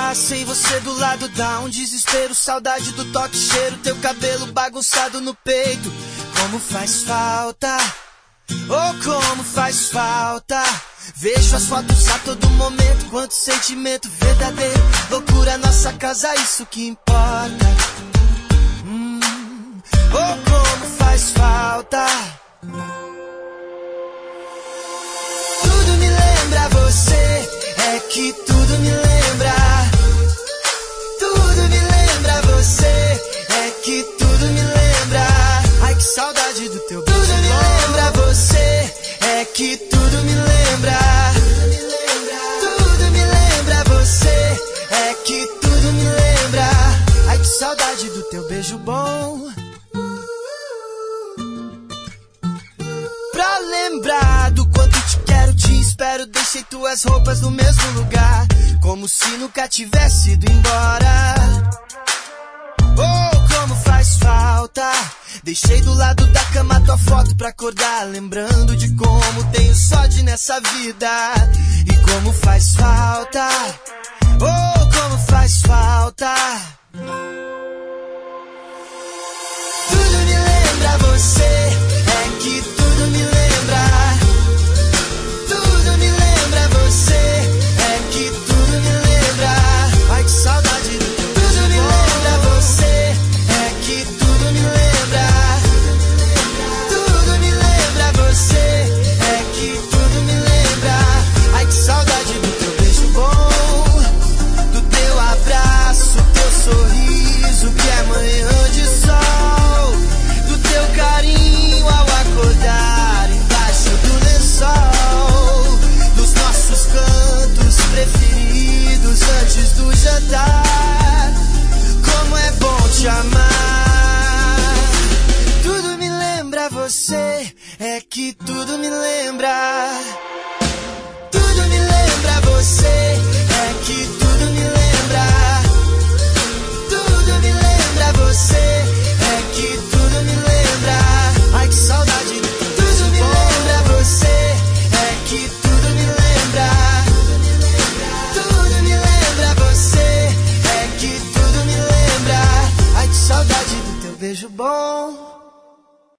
lá, sem você do lado dá um desespero. Saudade do toque, cheiro, teu cabelo bagunçado no peito. Como faz falta, oh como faz falta. Vejo as fotos a todo momento, quanto sentimento verdadeiro. Loucura, nossa casa, isso que importa. Oh como faz falta. Tudo me lembra você, é que tudo me lembra. Tudo me lembra você, é que tudo me lembra. Ai que saudade do teu beijo. Tudo me lembra você, é que tudo me lembra. Tudo me lembra você, é que tudo me lembra. Ai que saudade do teu beijo bom. Pra lembrar do quanto te quero, te espero. Deixei tuas roupas no mesmo lugar, como se nunca tivesse ido embora. Oh, como faz falta. Deixei do lado da cama tua foto pra acordar, lembrando de como tenho sorte nessa vida. E como faz falta, oh, como faz falta. Tudo me lembra você, é que tudo me lembra. Tudo me lembra você, é que tudo me lembra. Ai que saudade do teu. Tudo me lembra você, é que tudo me lembra. Tudo me lembra você, é que tudo me lembra. Ai que saudade do teu beijo bom, do teu abraço, teu sorriso que é manhã de sol, do teu carinho ao acordar embaixo do lençol, dos nossos cantos preferidos antes do jantar. Como é bom te amar. Tudo me lembra você, é que tudo me lembra. Tudo me lembra você.